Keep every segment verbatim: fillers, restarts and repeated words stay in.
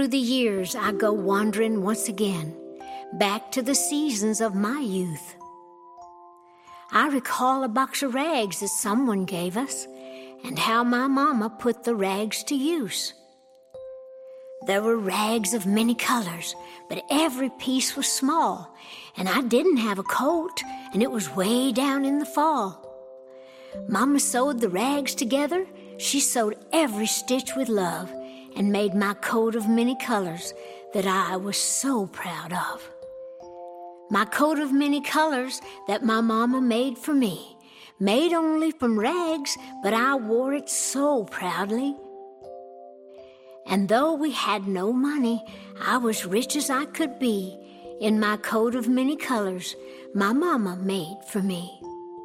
Through the years, I go wandering once again, back to the seasons of my youth. I recall a box of rags that someone gave us, and how my mama put the rags to use. There were rags of many colors, but every piece was small, and I didn't have a coat, and it was way down in the fall. Mama sewed the rags together. She sewed every stitch with love and made my coat of many colors that I was so proud of. My coat of many colors that my mama made for me, made only from rags, but I wore it so proudly. And though we had no money, I was rich as I could be in my coat of many colors my mama made for me.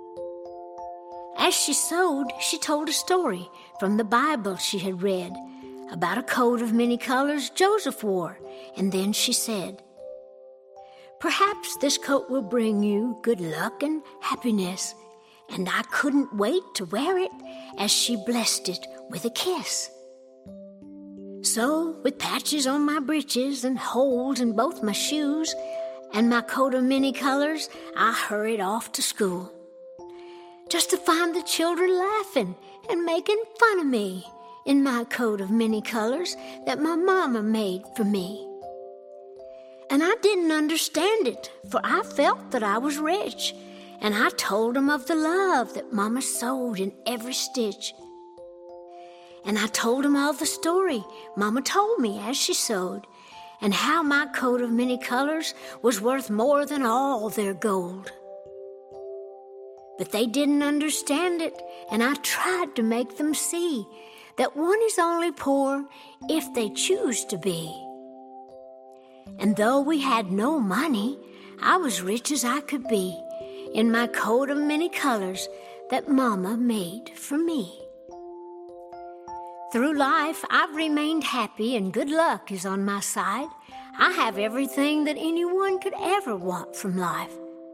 As she sewed, she told a story from the Bible she had read about a coat of many colors Joseph wore, and then she said, "Perhaps this coat will bring you good luck and happiness." And I couldn't wait to wear it as she blessed it with a kiss. So, with patches on my breeches and holes in both my shoes and my coat of many colors, I hurried off to school, just to find the children laughing and making fun of me in my coat of many colors that my mama made for me. And I didn't understand it, for I felt that I was rich, and I told them of the love that Mama sewed in every stitch. And I told them all the story Mama told me as she sewed, and how my coat of many colors was worth more than all their gold. But they didn't understand it, and I tried to make them see that one is only poor if they choose to be. And though we had no money, I was rich as I could be in my coat of many colors that Mama made for me. Through life, I've remained happy and good luck is on my side. I have everything that anyone could ever want from life.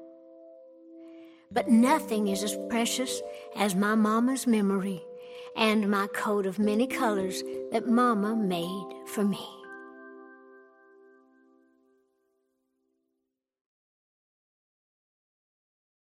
But nothing is as precious as my Mama's memory and my coat of many colors that Mama made for me.